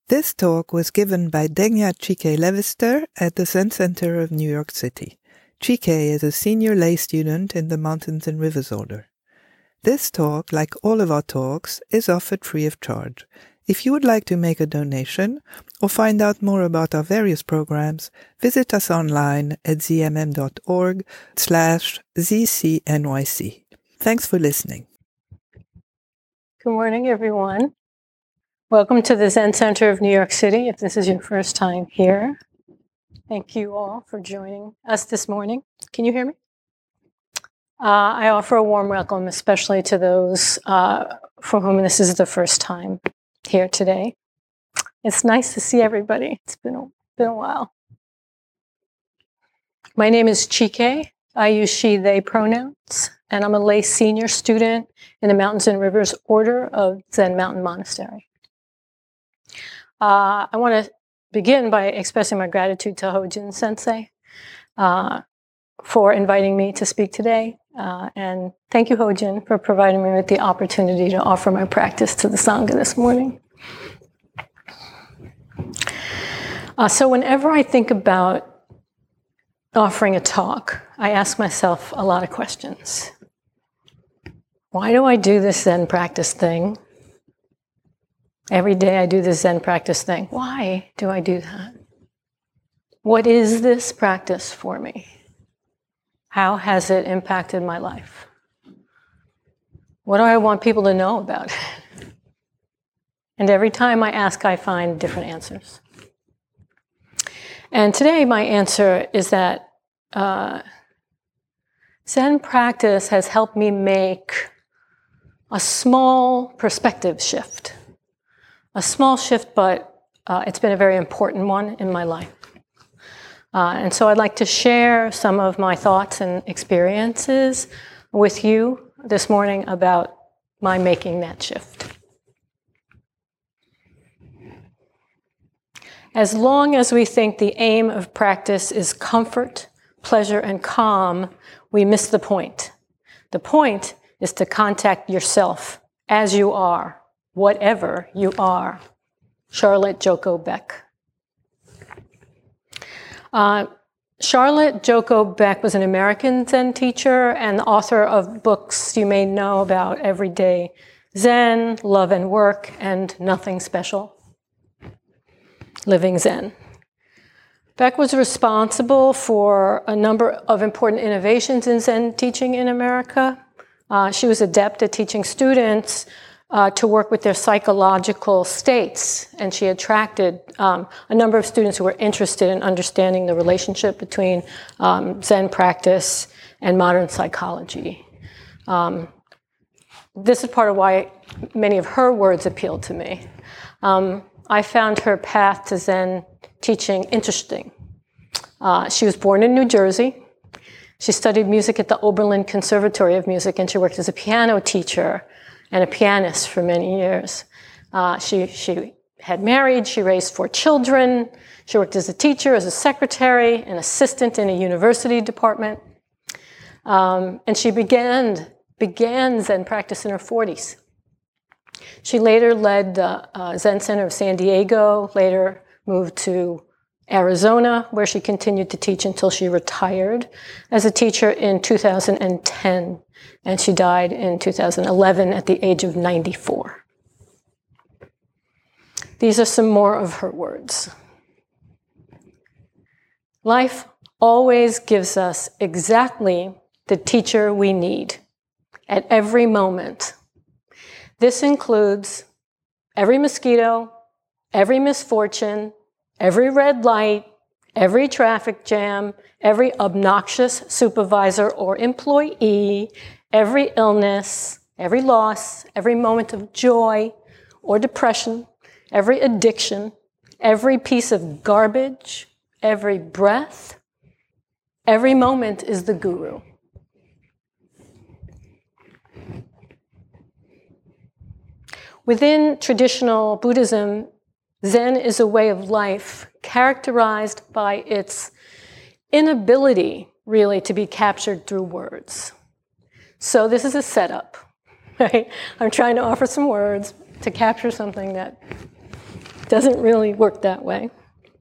This talk was given by Degna Chike Levister at the Zen Center of New York City. Chike is a senior lay student in the Mountains and Rivers Order. This talk, like all of our talks, is offered free of charge. If you would like to make a donation or find out more about our various programs, visit us online at zmm.org/ZCNYC. Thanks for listening. Good morning, everyone. Welcome to the Zen Center of New York City, if this is your first time here. Thank you all for joining us this morning. Can you hear me? I offer a warm welcome, especially to those for whom this is the first time here today. It's nice to see everybody. It's been a while. My name is Chike. I use she, they pronouns, and I'm a lay senior student in the Mountains and Rivers Order of Zen Mountain Monastery. I want to begin by expressing my gratitude to Hojin Sensei for inviting me to speak today. And thank you, Hojin, for providing me with the opportunity to offer my practice to the Sangha this morning. So whenever I think about offering a talk, I ask myself a lot of questions. Why do I do this Zen practice thing? Every day I do this Zen practice thing. Why do I do that? What is this practice for me? How has it impacted my life? What do I want people to know about it? And every time I ask, I find different answers. And today my answer is that Zen practice has helped me make a small perspective shift. A small shift, but it's been a very important one in my life. And so I'd like to share some of my thoughts and experiences with you this morning about my making that shift. As long as we think the aim of practice is comfort, pleasure, and calm, we miss the point. The point is to contact yourself as you are, whatever you are. Charlotte Joko Beck. Charlotte Joko Beck was an American Zen teacher and the author of books you may know about Everyday Zen, Love and Work, and Nothing Special. Living Zen. Beck was responsible for a number of important innovations in Zen teaching in America. She was adept at teaching students to work with their psychological states, and she attracted a number of students who were interested in understanding the relationship between Zen practice and modern psychology. This is part of why many of her words appealed to me. I found her path to Zen teaching interesting. She was born in New Jersey. She studied music at the Oberlin Conservatory of Music, and she worked as a piano teacher and a pianist for many years. She had married, she raised 4 children, she worked as a teacher, as a secretary, an assistant in a university department, and she began Zen practice in her 40s. She later led the Zen Center of San Diego, later moved to Arizona, where she continued to teach until she retired as a teacher in 2010. And she died in 2011 at the age of 94. These are some more of her words. Life always gives us exactly the teacher we need at every moment. This includes every mosquito, every misfortune, every red light, every traffic jam, every obnoxious supervisor or employee, every illness, every loss, every moment of joy or depression, every addiction, every piece of garbage, every breath, every moment is the guru. Within traditional Buddhism, Zen is a way of life characterized by its inability, really, to be captured through words. So this is a setup, right? I'm trying to offer some words to capture something that doesn't really work that way.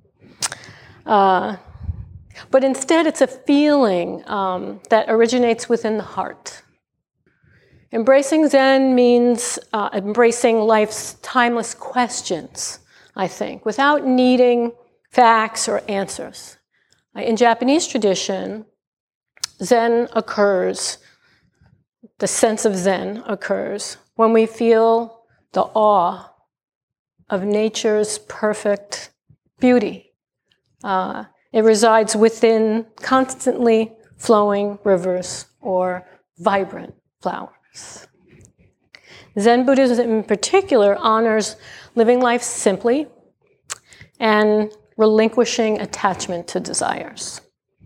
But instead, it's a feeling that originates within the heart. Embracing Zen means embracing life's timeless questions, I think, without needing facts or answers. In Japanese tradition, Zen occurs, the sense of Zen occurs when we feel the awe of nature's perfect beauty. It resides within constantly flowing rivers or vibrant flowers. Zen Buddhism in particular honors living life simply and relinquishing attachment to desires.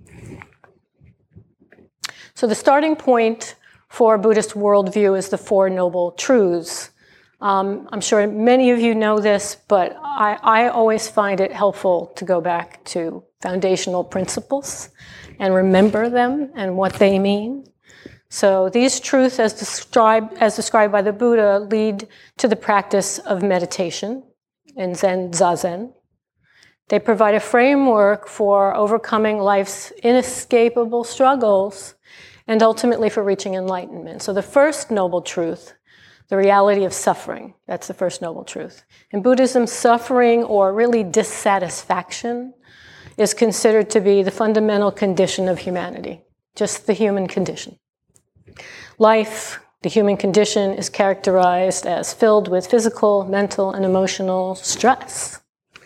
So the starting point for a Buddhist worldview is the Four Noble Truths. I'm sure many of you know this, but I always find it helpful to go back to foundational principles and remember them and what they mean. So these truths, as described by the Buddha, lead to the practice of meditation in Zen Zazen. They provide a framework for overcoming life's inescapable struggles and ultimately for reaching enlightenment. So the first noble truth, the reality of suffering, that's the first noble truth. In Buddhism, suffering, or really dissatisfaction, is considered to be the fundamental condition of humanity, just the human condition. Life, the human condition, is characterized as filled with physical, mental, and emotional stress.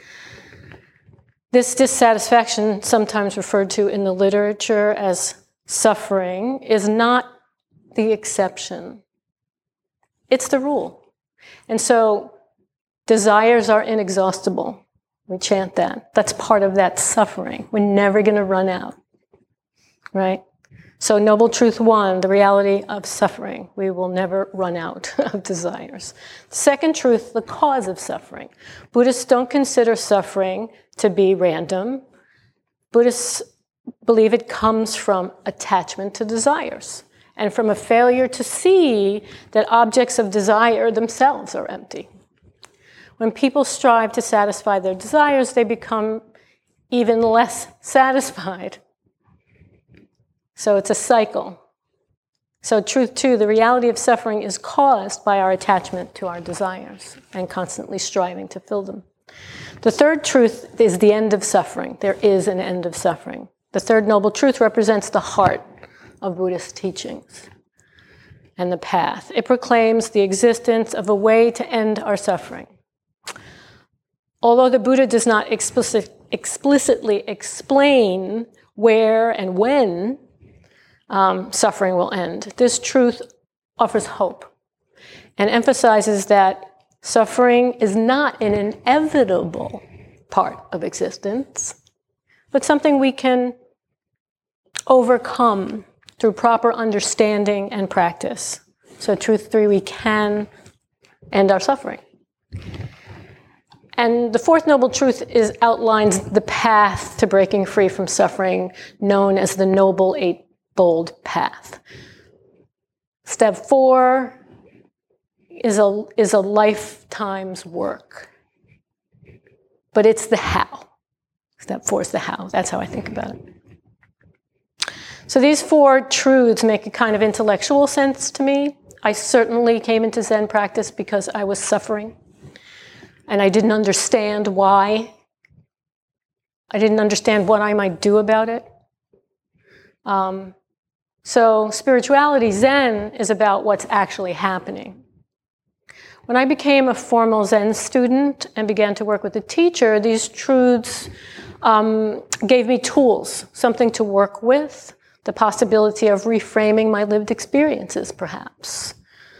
This dissatisfaction, sometimes referred to in the literature as suffering, is not the exception. It's the rule. And so desires are inexhaustible. We chant that. That's part of that suffering. We're never going to run out, right? So Noble Truth 1, the reality of suffering. We will never run out of desires. Second truth, the cause of suffering. Buddhists don't consider suffering to be random. Buddhists believe it comes from attachment to desires and from a failure to see that objects of desire themselves are empty. When people strive to satisfy their desires, they become even less satisfied. So it's a cycle. So truth 2, the reality of suffering is caused by our attachment to our desires and constantly striving to fill them. The third truth is the end of suffering. There is an end of suffering. The third noble truth represents the heart of Buddhist teachings and the path. It proclaims the existence of a way to end our suffering. Although the Buddha does not explicitly explain where and when suffering will end, this truth offers hope and emphasizes that suffering is not an inevitable part of existence, but something we can overcome through proper understanding and practice. So truth 3, we can end our suffering. And the fourth noble truth outlines the path to breaking free from suffering, known as the Noble Eightfold Path. Step 4 is a lifetime's work, but it's the how. Step 4 is the how. That's how I think about it. So these 4 truths make a kind of intellectual sense to me. I certainly came into Zen practice because I was suffering. And I didn't understand why. I didn't understand what I might do about it. So spirituality, Zen, is about what's actually happening. When I became a formal Zen student and began to work with a teacher, these truths gave me tools, something to work with, the possibility of reframing my lived experiences, perhaps.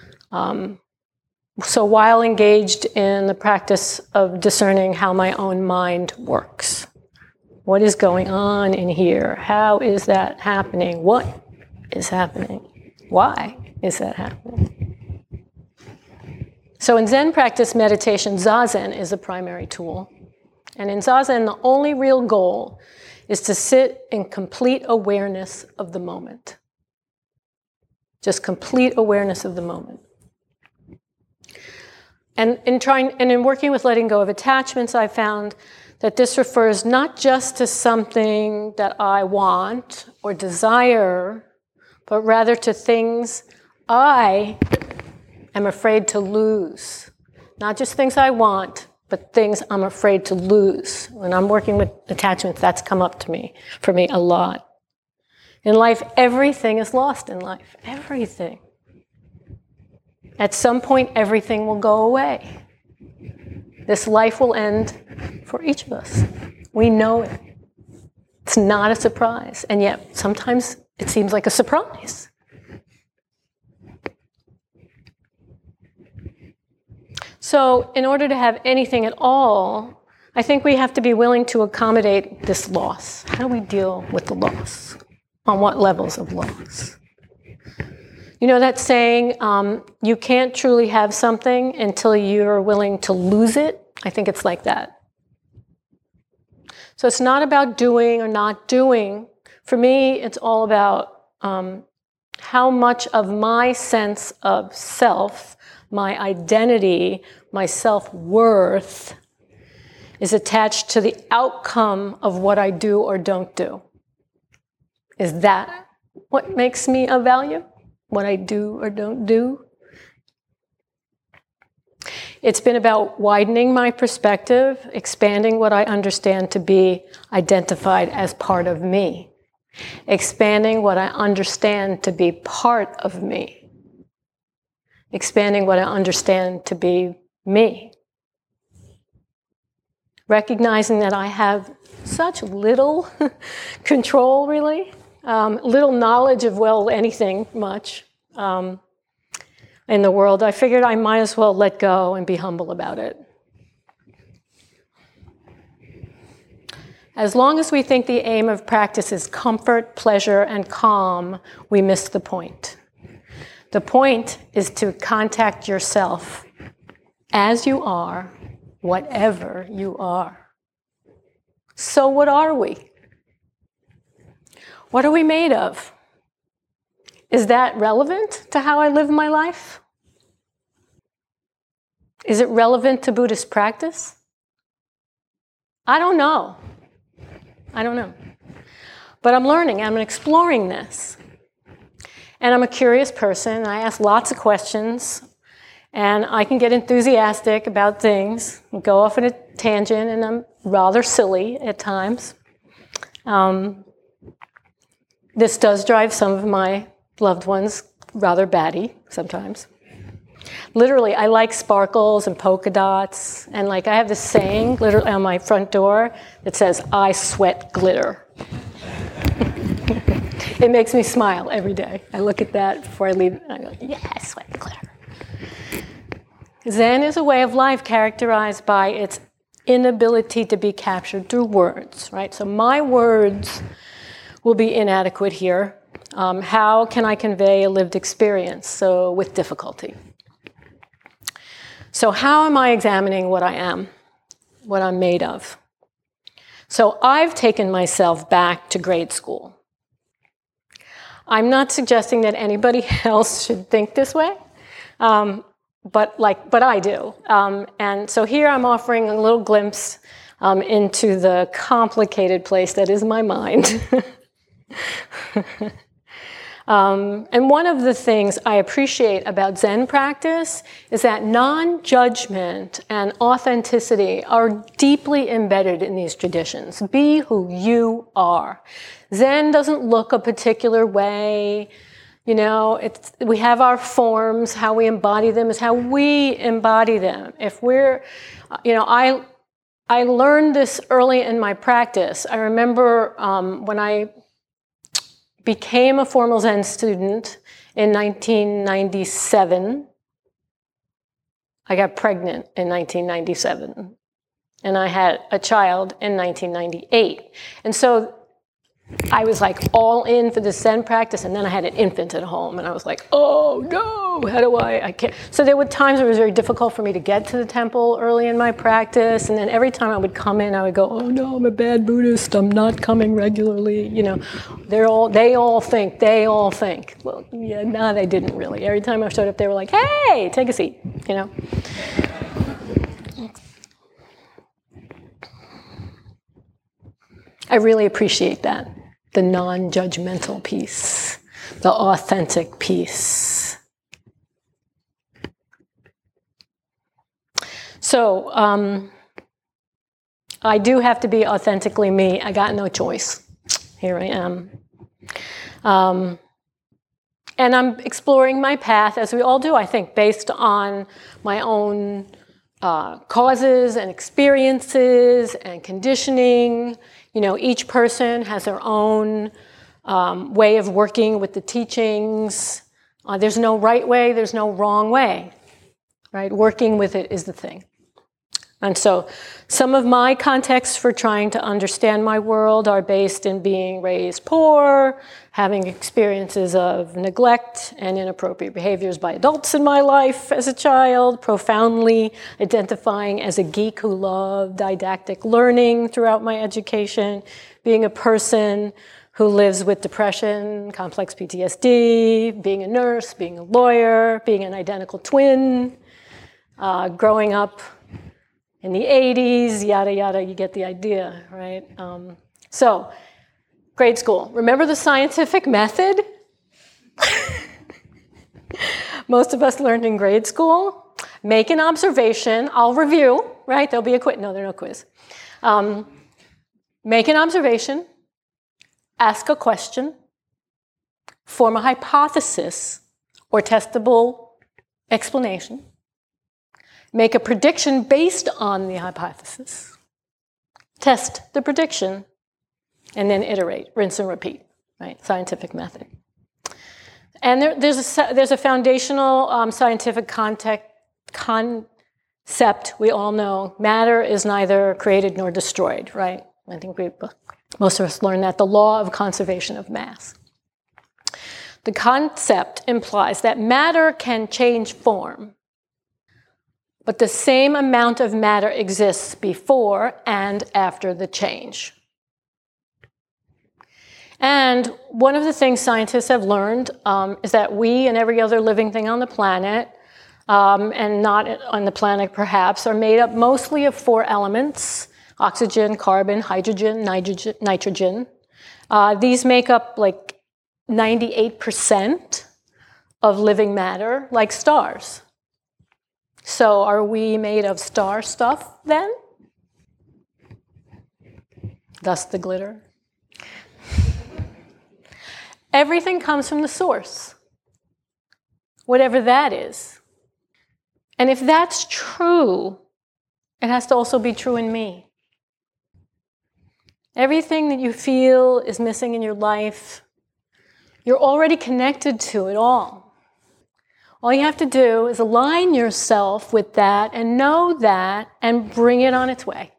So while engaged in the practice of discerning how my own mind works, what is going on in here? How is that happening? What is happening? Why is that happening? So in Zen practice, meditation, Zazen is a primary tool. And in Zazen, the only real goal is to sit in complete awareness of the moment. Just complete awareness of the moment. And in working with letting go of attachments, I found that this refers not just to something that I want or desire, but rather to things I am afraid to lose. Not just things I want, but things I'm afraid to lose. When I'm working with attachments, that's come up for me a lot. In life, everything is lost in life. Everything. At some point, everything will go away. This life will end for each of us. We know it. It's not a surprise. And yet, sometimes it seems like a surprise. So, in order to have anything at all, I think we have to be willing to accommodate this loss. How do we deal with the loss? On what levels of loss? You know that saying, you can't truly have something until you're willing to lose it? I think it's like that. So it's not about doing or not doing. For me, it's all about how much of my sense of self, my identity, my self-worth is attached to the outcome of what I do or don't do. Is that what makes me of value? What I do or don't do? It's been about widening my perspective, expanding what I understand to be identified as part of me, expanding what I understand to be part of me, expanding what I understand to be me, recognizing that I have such little control, really, little knowledge of, well, anything much in the world. I figured I might as well let go and be humble about it. As long as we think the aim of practice is comfort, pleasure, and calm, we miss the point. The point is to contact yourself as you are, whatever you are. So what are we? What are we made of? Is that relevant to how I live my life? Is it relevant to Buddhist practice? I don't know. But I'm learning, I'm exploring this. And I'm a curious person. I ask lots of questions. And I can get enthusiastic about things, and go off on a tangent, and I'm rather silly at times. This does drive some of my loved ones rather batty sometimes. Literally, I like sparkles and polka dots, and I have this saying literally on my front door that says, "I sweat glitter." It makes me smile every day. I look at that before I leave, and I go, "Yeah, I sweat glitter." Zen is a way of life characterized by its inability to be captured through words, right? So my words will be inadequate here. How can I convey a lived experience? So with difficulty. So how am I examining what I am, what I'm made of? So I've taken myself back to grade school. I'm not suggesting that anybody else should think this way, but I do. And so here I'm offering a little glimpse into the complicated place that is my mind. And one of the things I appreciate about Zen practice is that non-judgment and authenticity are deeply embedded in these traditions. Be who you are. Zen doesn't look a particular way. You know, we have our forms. How we embody them is how we embody them. If we're, I learned this early in my practice. I remember when I became a formal Zen student in 1997. I got pregnant in 1997. And I had a child in 1998. And so I was all in for the Zen practice, and then I had an infant at home, and I was like, oh no, how do I can't. So there were times it was very difficult for me to get to the temple early in my practice, and then every time I would come in, I would go, oh no, I'm a bad Buddhist, I'm not coming regularly, they all think. Well, yeah, no, they didn't really. Every time I showed up, they were like, hey, take a seat, I really appreciate that. The non-judgmental piece, the authentic piece. So I do have to be authentically me. I got no choice. Here I am. And I'm exploring my path, as we all do, I think, based on my own causes and experiences and conditioning. You know, each person has their own way of working with the teachings. There's no right way, there's no wrong way, right? Working with it is the thing. And so some of my contexts for trying to understand my world are based in being raised poor, having experiences of neglect and inappropriate behaviors by adults in my life as a child, profoundly identifying as a geek who loved didactic learning throughout my education, being a person who lives with depression, complex PTSD, being a nurse, being a lawyer, being an identical twin, growing up in the 80s, yada, yada, you get the idea, right? So, grade school. Remember the scientific method? Most of us learned in grade school. Make an observation. I'll review, right? There'll be a quiz. No, there's no quiz. Make an observation. Ask a question. Form a hypothesis or testable explanation. Make a prediction based on the hypothesis. Test the prediction. And then iterate, rinse and repeat, right? Scientific method. And there's a foundational scientific concept we all know. Matter is neither created nor destroyed, right? I think most of us learned that. The law of conservation of mass. The concept implies that matter can change form, but the same amount of matter exists before and after the change. And one of the things scientists have learned is that we and every other living thing on the planet, and not on the planet perhaps, are made up mostly of 4 elements: oxygen, carbon, hydrogen, nitrogen. These make up like 98% of living matter, like stars. So are we made of star stuff then? Thus the glitter. Everything comes from the source, whatever that is. And if that's true, it has to also be true in me. Everything that you feel is missing in your life, you're already connected to it all. All you have to do is align yourself with that and know that and bring it on its way.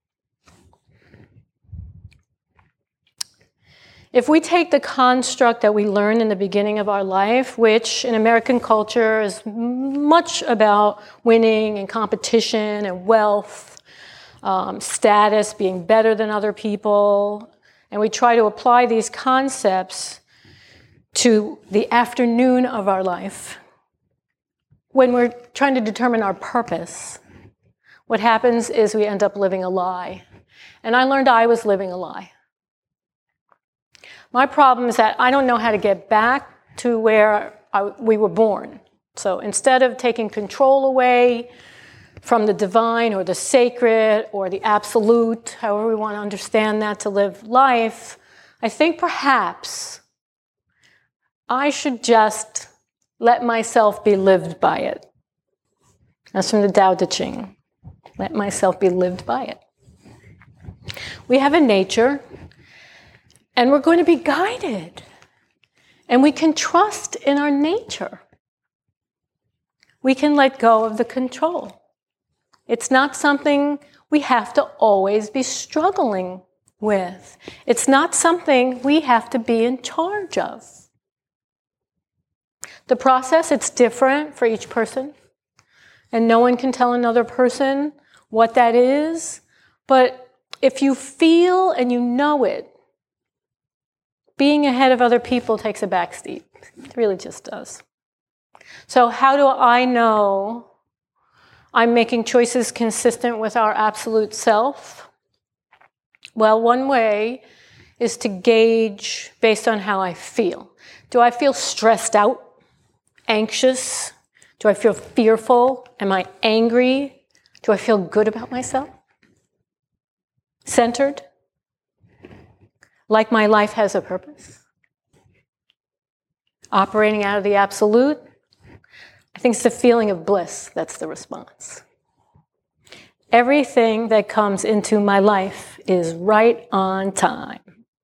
If we take the construct that we learned in the beginning of our life, which in American culture is much about winning and competition and wealth, status, being better than other people, and we try to apply these concepts to the afternoon of our life, when we're trying to determine our purpose, what happens is we end up living a lie. And I learned I was living a lie. My problem is that I don't know how to get back to where we were born. So instead of taking control away from the divine or the sacred or the absolute, however we want to understand that to live life, I think perhaps I should just let myself be lived by it. That's from the Tao Te Ching. Let myself be lived by it. We have a nature, and we're going to be guided. And we can trust in our nature. We can let go of the control. It's not something we have to always be struggling with. It's not something we have to be in charge of. The process, it's different for each person. And no one can tell another person what that is. But if you feel and you know it, being ahead of other people takes a backseat. It really just does. So how do I know I'm making choices consistent with our absolute self? Well, one way is to gauge based on how I feel. Do I feel stressed out, anxious? Do I feel fearful? Am I angry? Do I feel good about myself? Centered? Like my life has a purpose? Operating out of the absolute? I think it's the feeling of bliss that's the response. Everything that comes into my life is right on time.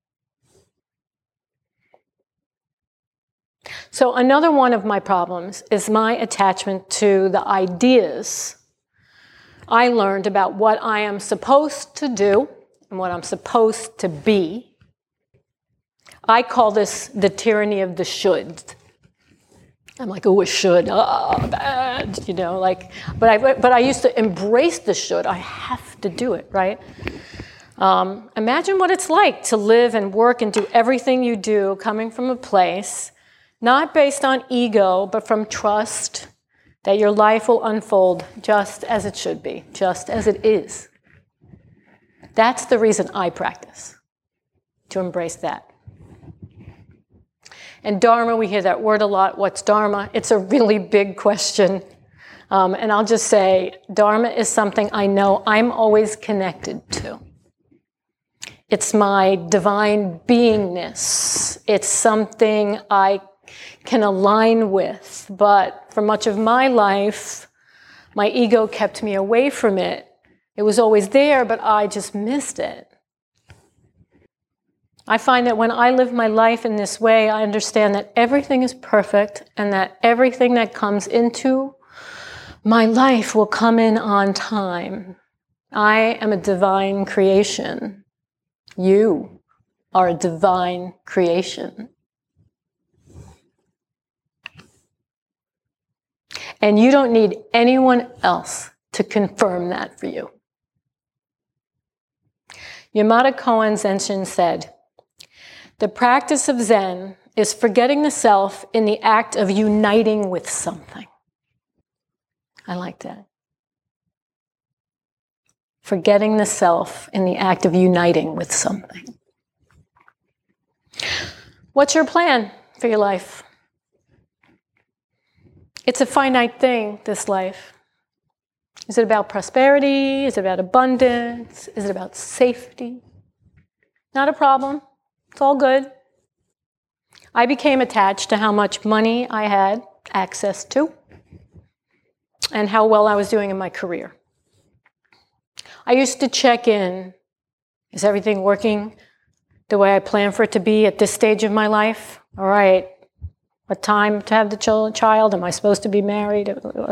So another one of my problems is my attachment to the ideas I learned about what I am supposed to do and what I'm supposed to be. I call this the tyranny of the shoulds. I'm like, oh, it should, bad, but I used to embrace the should. I have to do it, right? Imagine what it's like to live and work and do everything you do coming from a place not based on ego, but from trust that your life will unfold just as it should be, just as it is. That's the reason I practice, to embrace that. And Dharma, we hear that word a lot. What's Dharma? It's a really big question. And I'll just say, Dharma is something I know I'm always connected to. It's my divine beingness. It's something I can align with. But for much of my life, my ego kept me away from it. It was always there, but I just missed it. I find that when I live my life in this way, I understand that everything is perfect and that everything that comes into my life will come in on time. I am a divine creation. You are a divine creation. And you don't need anyone else to confirm that for you. Yamada Koen Zenshin said, "The practice of Zen is forgetting the self in the act of uniting with something." I like that. Forgetting the self in the act of uniting with something. What's your plan for your life? It's a finite thing, this life. Is it about prosperity? Is it about abundance? Is it about safety? Not a problem. It's all good. I became attached to how much money I had access to and how well I was doing in my career. I used to check in. Is everything working the way I planned for it to be at this stage of my life? All right. What time to have the child? Am I supposed to be married?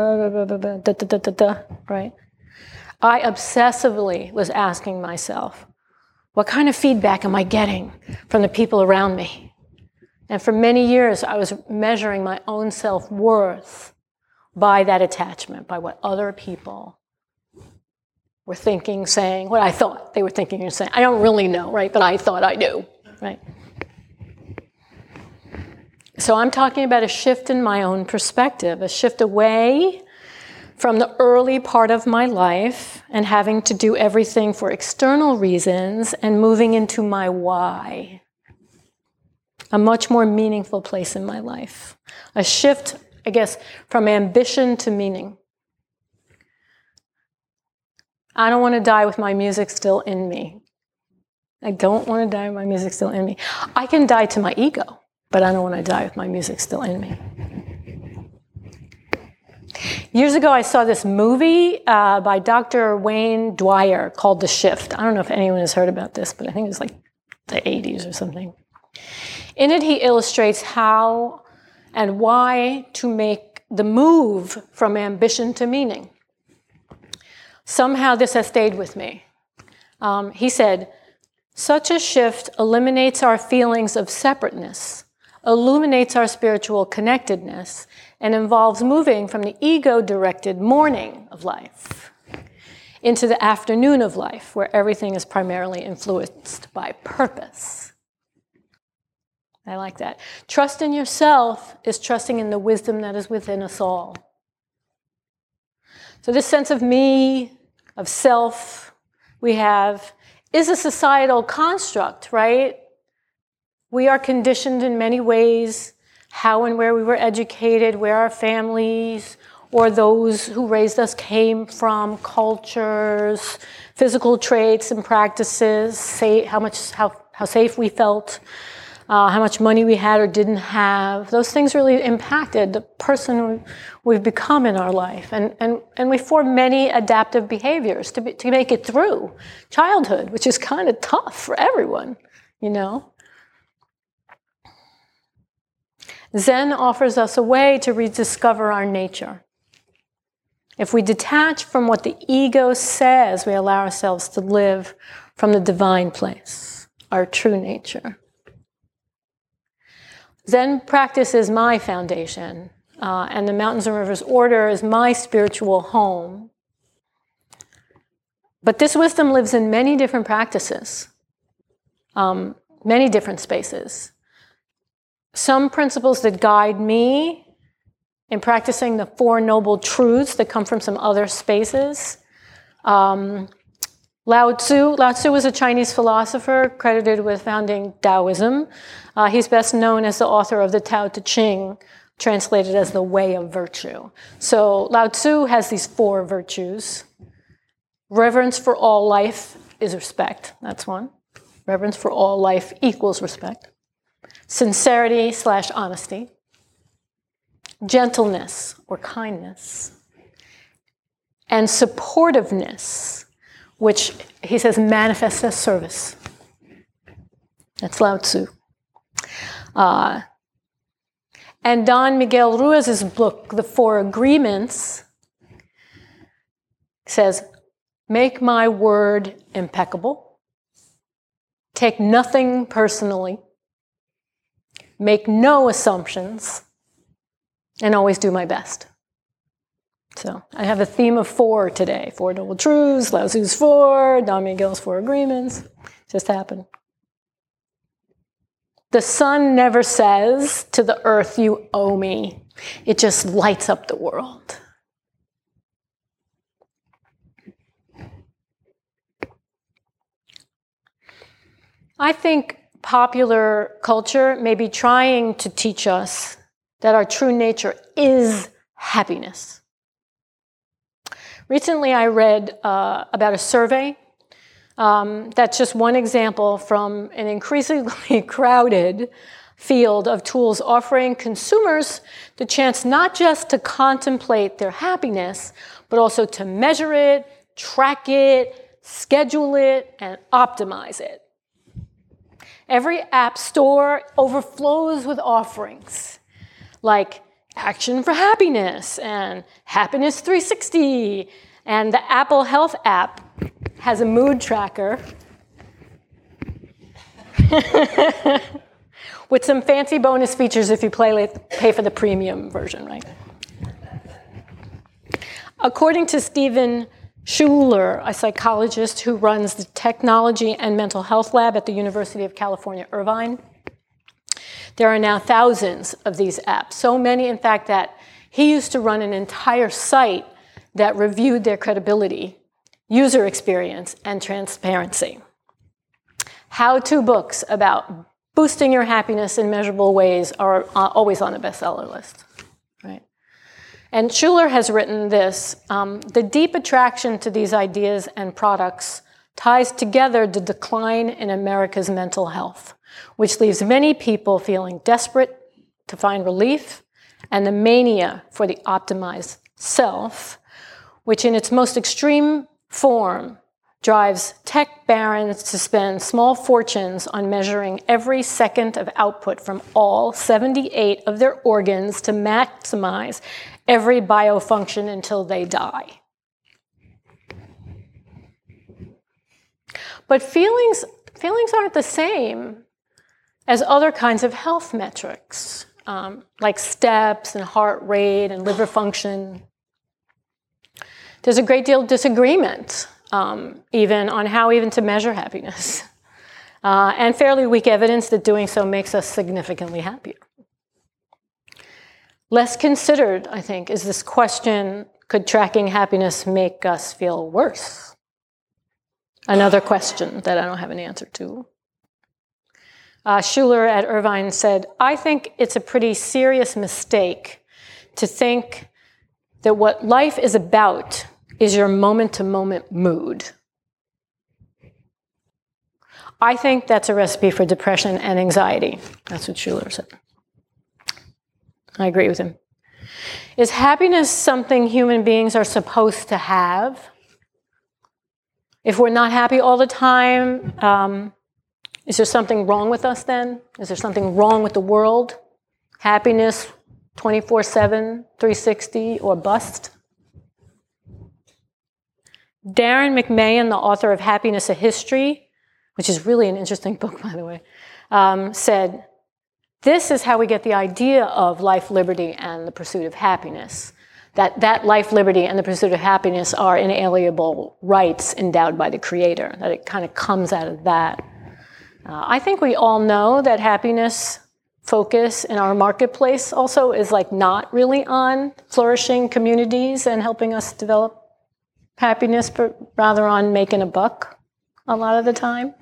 Right? I obsessively was asking myself, what kind of feedback am I getting from the people around me? And for many years, I was measuring my own self-worth by that attachment, by what other people were thinking, saying, what I thought they were thinking and saying. I don't really know, right? But I thought I knew, right? So I'm talking about a shift in my own perspective, a shift away from the early part of my life and having to do everything for external reasons and moving into my why. A much more meaningful place in my life. A shift, I guess, from ambition to meaning. I don't want to die with my music still in me. I don't want to die with my music still in me. I can die to my ego, but I don't want to die with my music still in me. Years ago, I saw this movie by Dr. Wayne Dwyer called The Shift. I don't know if anyone has heard about this, but I think it was like the 80s or something. In it, he illustrates how and why to make the move from ambition to meaning. Somehow this has stayed with me. He said, such a shift eliminates our feelings of separateness, illuminates our spiritual connectedness, and involves moving from the ego-directed morning of life into the afternoon of life, where everything is primarily influenced by purpose. I like that. Trust in yourself is trusting in the wisdom that is within us all. So this sense of me, of self we have, is a societal construct, right? We are conditioned in many ways, how and where we were educated, where our families or those who raised us came from, cultures, physical traits and practices, how safe we felt, how much money we had or didn't have. Those things really impacted the person we've become in our life. And we form many adaptive behaviors to make it through childhood, which is kind of tough for everyone, you know. Zen offers us a way to rediscover our nature. If we detach from what the ego says, we allow ourselves to live from the divine place, our true nature. Zen practice is my foundation, and the Mountains and Rivers Order is my spiritual home. But this wisdom lives in many different practices, many different spaces. Some principles that guide me in practicing the Four Noble Truths that come from some other spaces. Lao Tzu was a Chinese philosopher credited with founding Taoism. He's best known as the author of the Tao Te Ching, translated as the way of virtue. So Lao Tzu has these 4 virtues. Reverence for all life is respect. That's one. Reverence for all life equals respect. Sincerity/honesty. Gentleness or kindness. And supportiveness, which he says manifests as service. That's Lao Tzu. And Don Miguel Ruiz's book, The Four Agreements, says, make my word impeccable, take nothing personally, make no assumptions, and always do my best. So I have a theme of 4 today. 4 Noble Truths, Lao Tzu's 4, Don Miguel's 4 Agreements. Just happened. The sun never says to the earth, you owe me. It just lights up the world. I think popular culture may be trying to teach us that our true nature is happiness. Recently, I read about a survey. That's just one example from an increasingly crowded field of tools offering consumers the chance not just to contemplate their happiness, but also to measure it, track it, schedule it, and optimize it. Every app store overflows with offerings like Action for Happiness and Happiness 360, and the Apple Health app has a mood tracker with some fancy bonus features if you pay for the premium version, right? According to Stephen Schuler, a psychologist who runs the Technology and Mental Health Lab at the University of California, Irvine, there are now thousands of these apps. So many, in fact, that he used to run an entire site that reviewed their credibility, user experience, and transparency. How-to books about boosting your happiness in measurable ways are always on the bestseller list, right? And Schuler has written this, the deep attraction to these ideas and products ties together the decline in America's mental health, which leaves many people feeling desperate to find relief, and the mania for the optimized self, which in its most extreme form drives tech barons to spend small fortunes on measuring every second of output from all 78 of their organs to maximize every biofunction until they die. But feelings aren't the same as other kinds of health metrics, like steps and heart rate and liver function. There's a great deal of disagreement, even on how even to measure happiness, and fairly weak evidence that doing so makes us significantly happier. Less considered, I think, is this question, could tracking happiness make us feel worse? Another question that I don't have an answer to. Schuler at Irvine said, I think it's a pretty serious mistake to think that what life is about is your moment-to-moment mood. I think that's a recipe for depression and anxiety. That's what Schuler said. I agree with him. Is happiness something human beings are supposed to have? If we're not happy all the time, is there something wrong with us then? Is there something wrong with the world? Happiness 24/7, 360, or bust? Darren McMahon, the author of Happiness: A History, which is really an interesting book, by the way, said, this is how we get the idea of life, liberty, and the pursuit of happiness. That life, liberty, and the pursuit of happiness are inalienable rights endowed by the Creator, that it kind of comes out of that. I think we all know that happiness focus in our marketplace also is like not really on flourishing communities and helping us develop happiness, but rather on making a buck a lot of the time.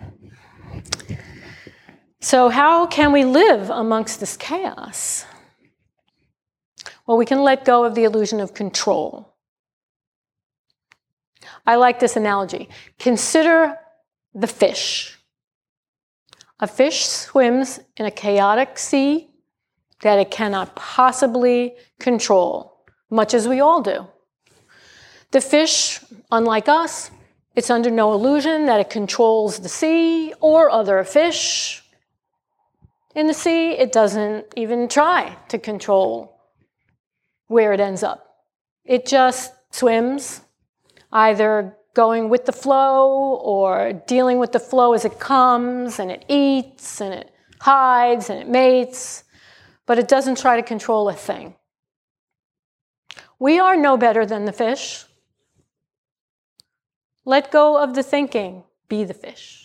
So how can we live amongst this chaos? Well, we can let go of the illusion of control. I like this analogy. Consider the fish. A fish swims in a chaotic sea that it cannot possibly control, much as we all do. The fish, unlike us, it's under no illusion that it controls the sea or other fish. In the sea, it doesn't even try to control where it ends up. It just swims, either going with the flow or dealing with the flow as it comes, and it eats, and it hides, and it mates, but it doesn't try to control a thing. We are no better than the fish. Let go of the thinking, be the fish.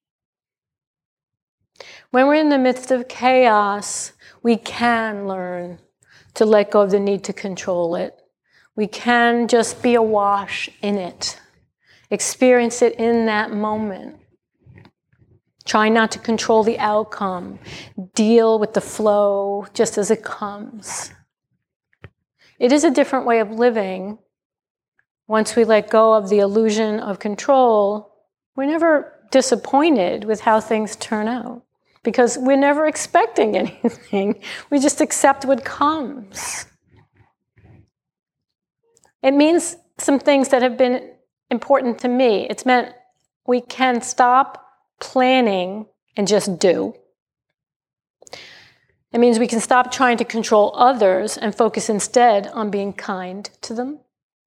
When we're in the midst of chaos, we can learn to let go of the need to control it. We can just be awash in it. Experience it in that moment. Try not to control the outcome. Deal with the flow just as it comes. It is a different way of living. Once we let go of the illusion of control, we're never disappointed with how things turn out, because we're never expecting anything. We just accept what comes. It means some things that have been important to me. It's meant we can stop planning and just do. It means we can stop trying to control others and focus instead on being kind to them.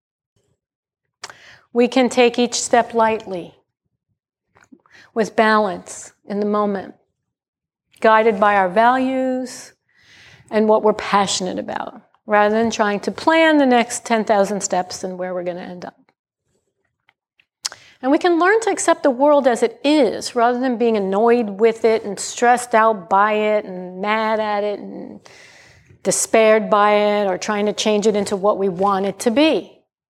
We can take each step lightly, with balance in the moment, guided by our values and what we're passionate about, rather than trying to plan the next 10,000 steps and where we're going to end up. And we can learn to accept the world as it is, rather than being annoyed with it and stressed out by it and mad at it and despaired by it or trying to change it into what we want it to be.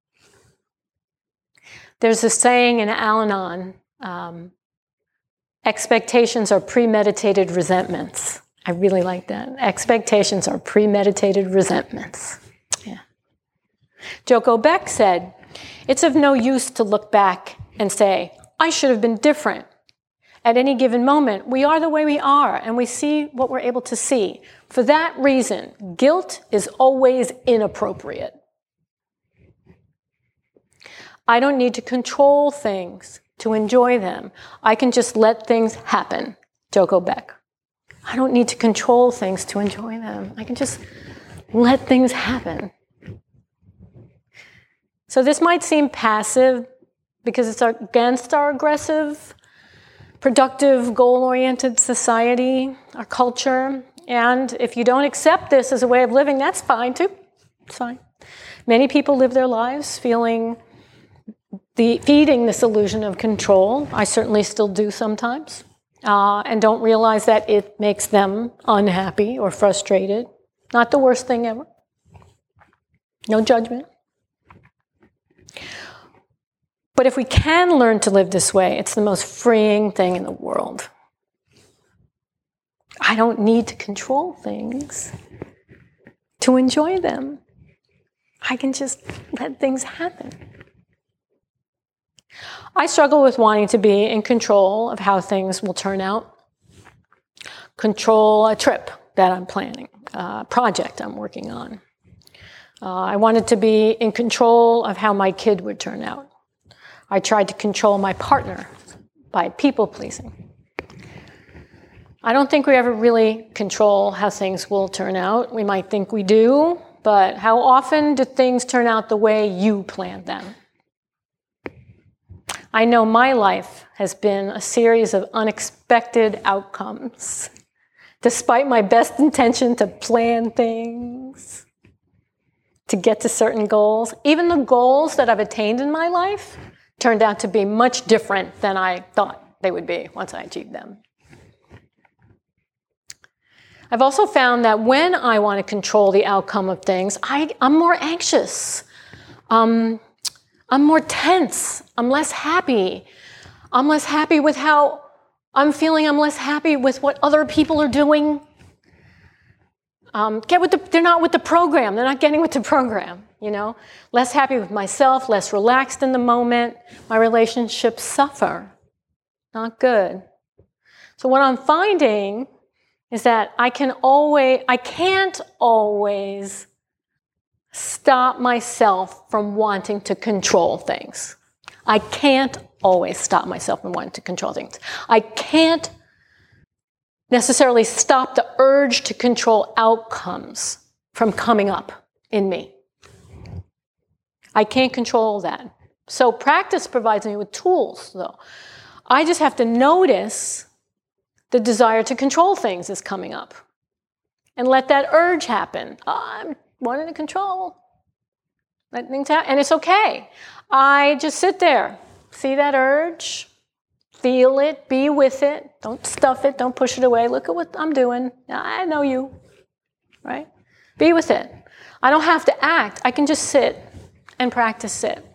There's a saying in Al-Anon, expectations are premeditated resentments. I really like that. Expectations are premeditated resentments. Yeah. Joko Beck said, it's of no use to look back and say, I should have been different. At any given moment, we are the way we are, and we see what we're able to see. For that reason, guilt is always inappropriate. I don't need to control things to enjoy them. I can just let things happen. Joko Beck. I don't need to control things to enjoy them. I can just let things happen. So this might seem passive because it's against our aggressive, productive, goal-oriented society, our culture. And if you don't accept this as a way of living, that's fine too. It's fine. Many people live their lives feeding this illusion of control. I certainly still do sometimes, and don't realize that it makes them unhappy or frustrated. Not the worst thing ever. No judgment. But if we can learn to live this way, it's the most freeing thing in the world. I don't need to control things to enjoy them. I can just let things happen. I struggle with wanting to be in control of how things will turn out. Control a trip that I'm planning, a project I'm working on. I wanted to be in control of how my kid would turn out. I tried to control my partner by people-pleasing. I don't think we ever really control how things will turn out. We might think we do, but how often do things turn out the way you planned them? I know my life has been a series of unexpected outcomes, despite my best intention to plan things, to get to certain goals. Even the goals that I've attained in my life turned out to be much different than I thought they would be once I achieved them. I've also found that when I want to control the outcome of things, I'm more anxious. I'm more tense. I'm less happy. I'm less happy with how I'm feeling. I'm less happy with what other people are doing. They're not with the program. They're not getting with the program, you know. Less happy with myself, less relaxed in the moment. My relationships suffer. Not good. So what I'm finding is that I can't always stop myself from wanting to control things. I can't always stop myself from wanting to control things. I can't necessarily stop the urge to control outcomes from coming up in me. I can't control that. So practice provides me with tools, though. I just have to notice the desire to control things is coming up and let that urge happen. I'm wanting to control. Let things happen. And it's okay. I just sit there, see that urge, feel it, be with it. Don't stuff it. Don't push it away. Look at what I'm doing. I know you, right? Be with it. I don't have to act. I can just sit and practice it.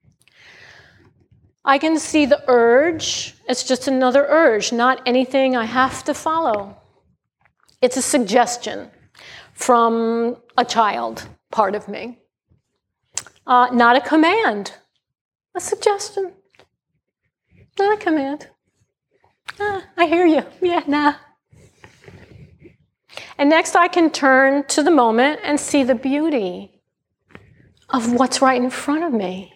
I can see the urge. It's just another urge, not anything I have to follow. It's a suggestion from a child part of me. Not a command, a suggestion. Not a command. I hear you. Yeah, nah. And next I can turn to the moment and see the beauty of what's right in front of me.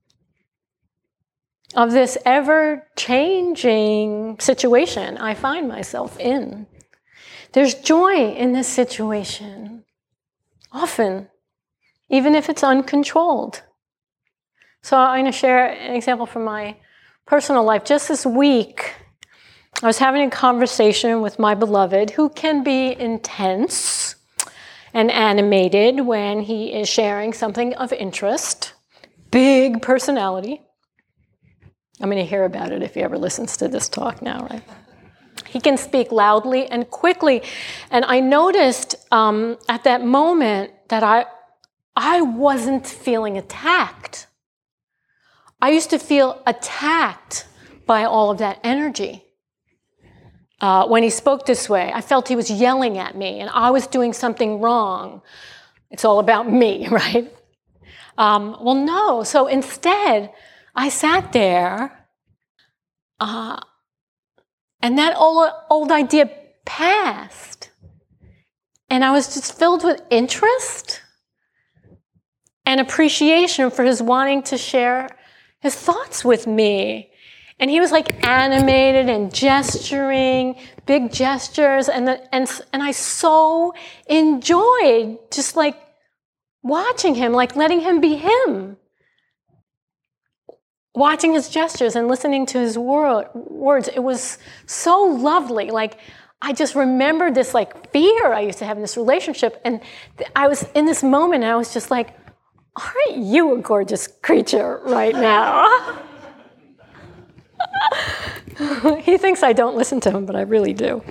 Of this ever-changing situation I find myself in. There's joy in this situation, often, even if it's uncontrolled. So I'm going to share an example from my personal life. Just this week, I was having a conversation with my beloved, who can be intense and animated when he is sharing something of interest. Big personality. I'm going to hear about it if he ever listens to this talk now, right? He can speak loudly and quickly. And I noticed at that moment that I wasn't feeling attacked. I used to feel attacked by all of that energy. When he spoke this way, I felt he was yelling at me and I was doing something wrong. It's all about me, right? Well, no. So instead, I sat there, and that old idea passed. And I was just filled with interest and appreciation for his wanting to share his thoughts with me. And he was like animated and gesturing, big gestures, and I so enjoyed just like watching him, like letting him be him. Watching his gestures and listening to his words, it was so lovely. Like, I just remembered this like fear I used to have in this relationship, and I was in this moment, and I was just like, aren't you a gorgeous creature right now? He thinks I don't listen to him, but I really do.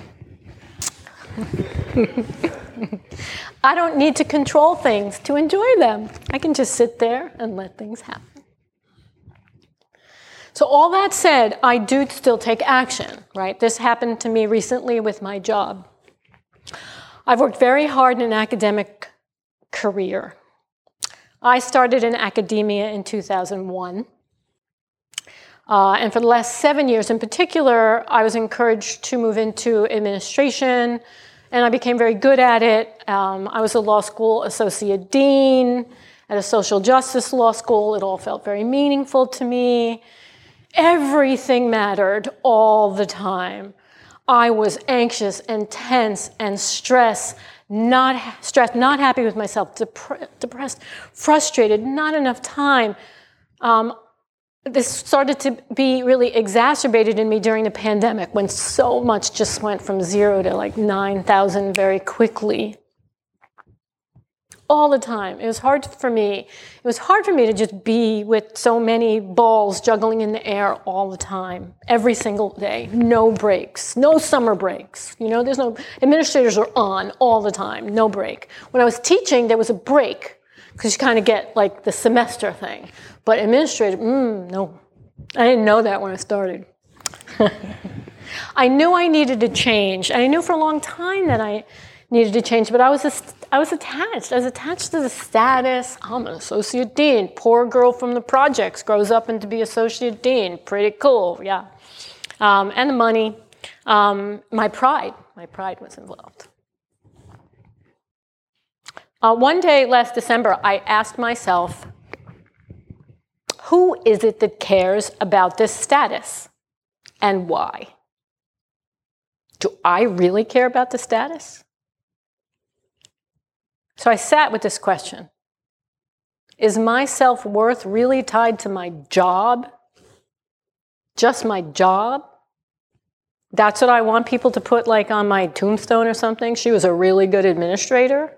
I don't need to control things to enjoy them. I can just sit there and let things happen. So all that said, I do still take action, right? This happened to me recently with my job. I've worked very hard in an academic career. I started in academia in 2001. And for the last 7 years in particular, I was encouraged to move into administration, and I became very good at it. I was a law school associate dean at a social justice law school. It all felt very meaningful to me. Everything mattered all the time. I was anxious and tense and stressed, not happy with myself, depressed, frustrated, not enough time. This started to be really exacerbated in me during the pandemic when so much just went from 0 to like 9,000 very quickly. All the time. It was hard for me. It was hard for me to just be with so many balls juggling in the air all the time, every single day. No breaks, no summer breaks. You know, there's no, administrators are on all the time, no break. When I was teaching, there was a break because you kind of get like the semester thing. But administrative, no. I didn't know that when I started. I knew I needed to change. I knew for a long time that I needed to change, but I was attached. I was attached to the status. I'm an associate dean. Poor girl from the projects grows up into be associate dean. Pretty cool, yeah. And the money. My pride was involved. One day last December, I asked myself, who is it that cares about this status and why? Do I really care about the status? So I sat with this question. Is my self-worth really tied to my job? Just my job? That's what I want people to put like on my tombstone or something? She was a really good administrator?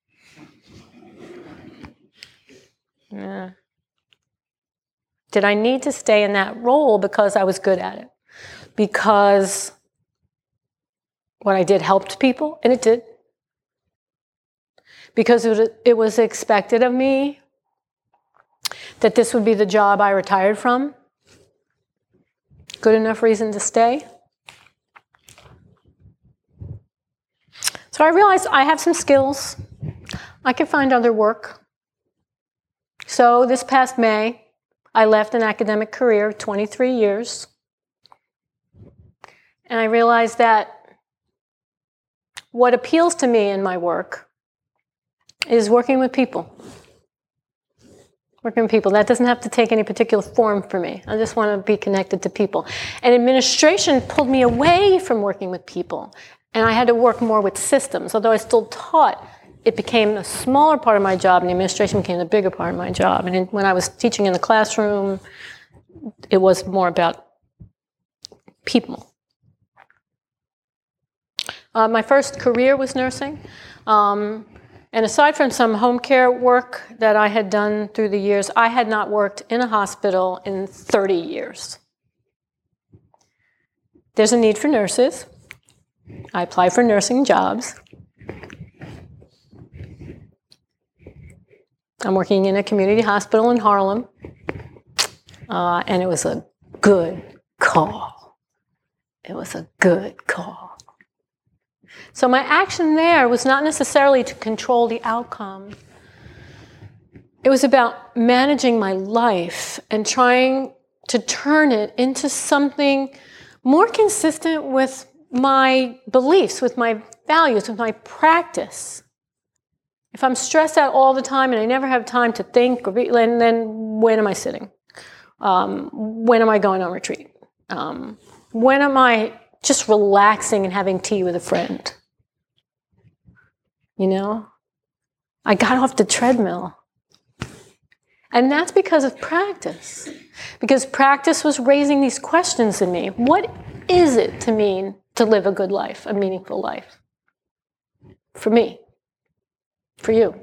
Yeah. Did I need to stay in that role because I was good at it? Because what I did helped people, and it did. Because it was expected of me that this would be the job I retired from. Good enough reason to stay. So I realized I have some skills. I can find other work. So this past May, I left an academic career, 23 years. And I realized that what appeals to me in my work is working with people. Working with people. That doesn't have to take any particular form for me. I just want to be connected to people. And administration pulled me away from working with people. And I had to work more with systems. Although I still taught, it became a smaller part of my job, and the administration became the bigger part of my job. And when I was teaching in the classroom, it was more about people. My first career was nursing. And aside from some home care work that I had done through the years, I had not worked in a hospital in 30 years. There's a need for nurses. I applied for nursing jobs. I'm working in a community hospital in Harlem, and it was a good call. It was a good call. So my action there was not necessarily to control the outcome. It was about managing my life and trying to turn it into something more consistent with my beliefs, with my values, with my practice. If I'm stressed out all the time and I never have time to think, then when am I sitting? When am I going on retreat? When am I just relaxing and having tea with a friend? You know? I got off the treadmill. And that's because of practice. Because practice was raising these questions in me. What is it to mean to live a good life, a meaningful life? For me. For you.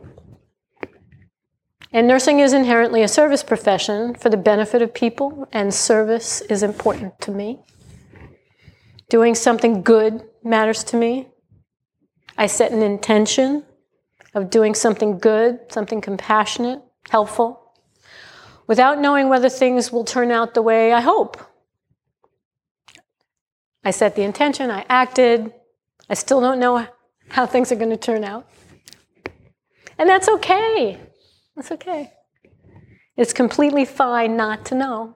And nursing is inherently a service profession for the benefit of people, and service is important to me. Doing something good matters to me. I set an intention of doing something good, something compassionate, helpful, without knowing whether things will turn out the way I hope. I set the intention, I acted, I still don't know how things are going to turn out. And that's okay. That's okay. It's completely fine not to know.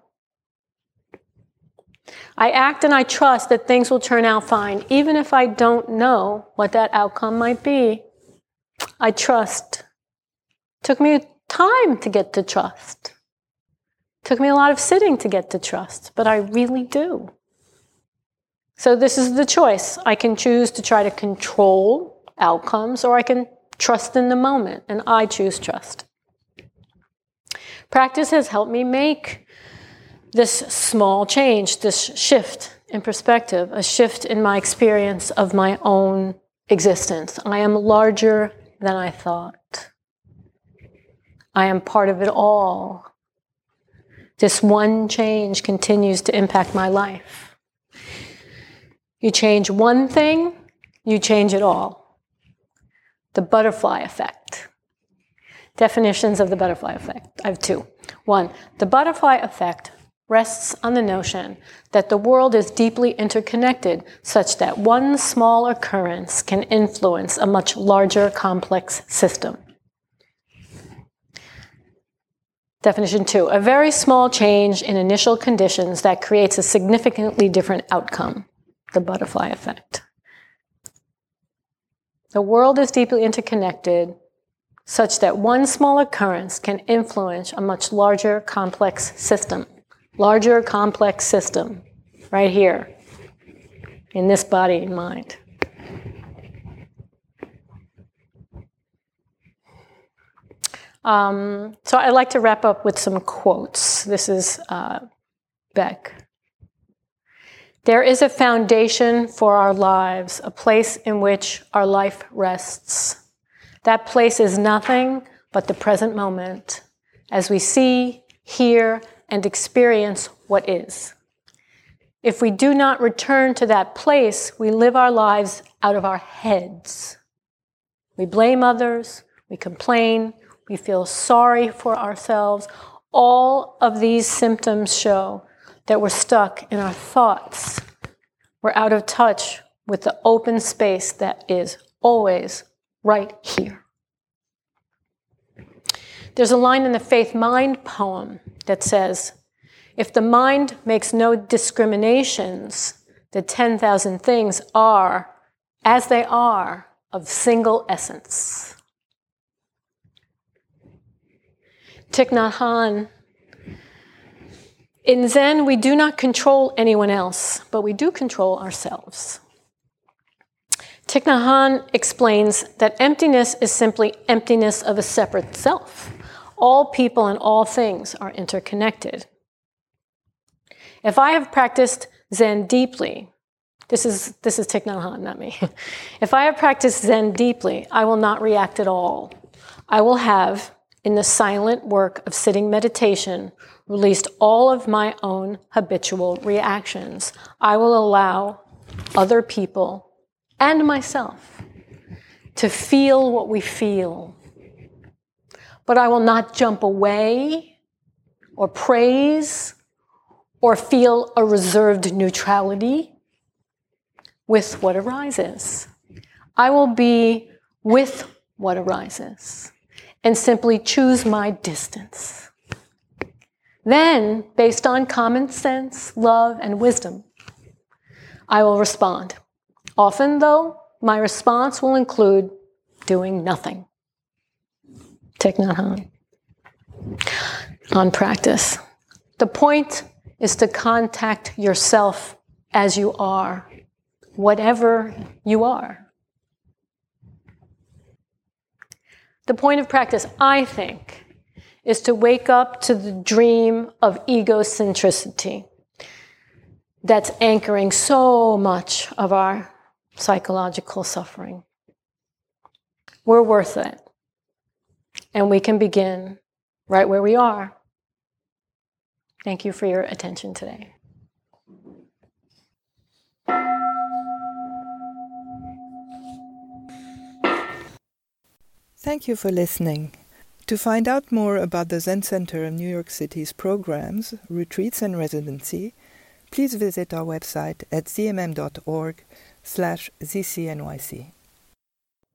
I act and I trust that things will turn out fine, even if I don't know what that outcome might be. I trust. Took me time to get to trust. Took me a lot of sitting to get to trust, but I really do. So this is the choice. I can choose to try to control outcomes, or I can trust in the moment, and I choose trust. Practice has helped me make this small change, this shift in perspective, a shift in my experience of my own existence. I am larger than I thought. I am part of it all. This one change continues to impact my life. You change one thing, you change it all. The butterfly effect. Definitions of the butterfly effect. I have two. One, the butterfly effect rests on the notion that the world is deeply interconnected such that one small occurrence can influence a much larger, complex system. Definition two, a very small change in initial conditions that creates a significantly different outcome. The butterfly effect. The world is deeply interconnected such that one small occurrence can influence a much larger, complex system. Larger, complex system, right here, in this body and mind. So I'd like to wrap up with some quotes. This is Beck. There is a foundation for our lives, a place in which our life rests. That place is nothing but the present moment, as we see, hear, and experience what is. If we do not return to that place, we live our lives out of our heads. We blame others, we complain, we feel sorry for ourselves. All of these symptoms show that we're stuck in our thoughts. We're out of touch with the open space that is always right here. There's a line in the Faith Mind poem that says, if the mind makes no discriminations, the 10,000 things are, as they are, of single essence. Thich Nhat Hanh. In Zen, we do not control anyone else, but we do control ourselves. Thich Nhat Hanh explains that emptiness is simply emptiness of a separate self. All people and all things are interconnected. If I have practiced Zen deeply, this is Thich Nhat Hanh, not me. If I have practiced Zen deeply, I will not react at all. I will have, in the silent work of sitting meditation, released all of my own habitual reactions. I will allow other people and myself to feel what we feel. But I will not jump away or praise or feel a reserved neutrality with what arises. I will be with what arises and simply choose my distance. Then, based on common sense, love, and wisdom, I will respond. Often, though, my response will include doing nothing. Thich Nhat Hanh. On practice. The point is to contact yourself as you are, whatever you are. The point of practice, I think, is to wake up to the dream of egocentricity that's anchoring so much of our psychological suffering. We're worth it. And we can begin right where we are. Thank you for your attention today. Thank you for listening. To find out more about the Zen Center of New York City's programs, retreats and residency, please visit our website at zmm.org/ZCNYC.